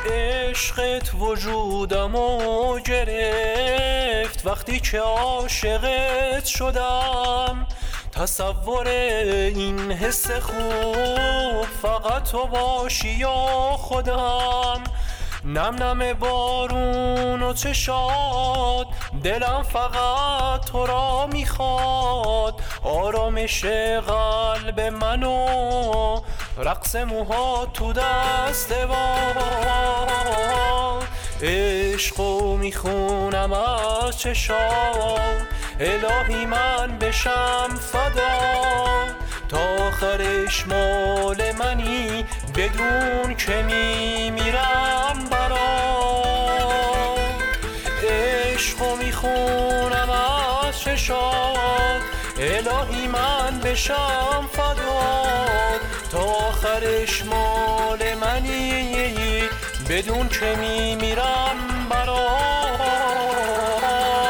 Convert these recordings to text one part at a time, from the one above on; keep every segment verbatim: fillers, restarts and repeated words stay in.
عشقت وجودمو گرفت، وقتی که عاشقت شدم تصور این حس خوب فقط تو باشی یا خودم. نم نم بارون و چشات دلم فقط تو را میخواد، آرامش قلب منو رقص موها تو دست باد. عشقو میخونم از چشات، الهی من بشم فدا، تا آخرش مال منی بدون که میمیرم برات. عشقو میخونم از چشات، الهی من بشم فدات، تا آخرش مال منی بدون که میمیرم برات.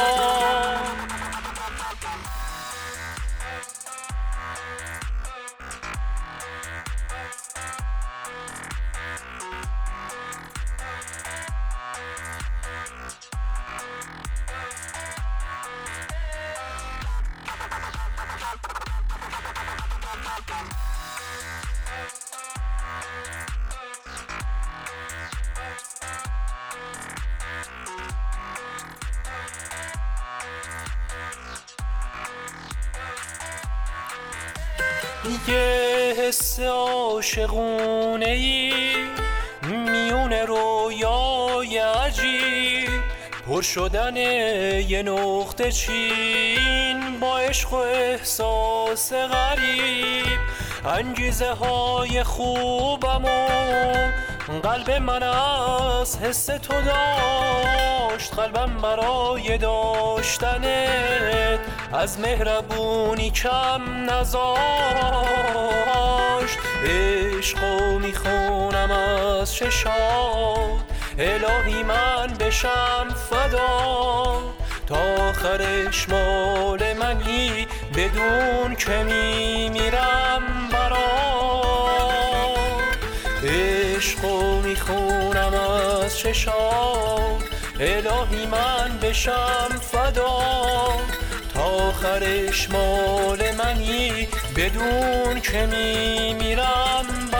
یه حس عاشقونه ای میون رویای عجیب، پر شدن یه نقطه چین با عشق و احساس غریب. انگیزه های خوبم و قلب من از حس تو داشت، قلبم برای داشتنت از مهربونی کم نذاشت. عشقو میخونم از چشات، الهی من بشم فدا، تا آخرش مال منی بدون که میمیرم برات. عشقو میخونم از چشات، الهی من بشم فدا، تا آخرش مال منی بدون که میمیرم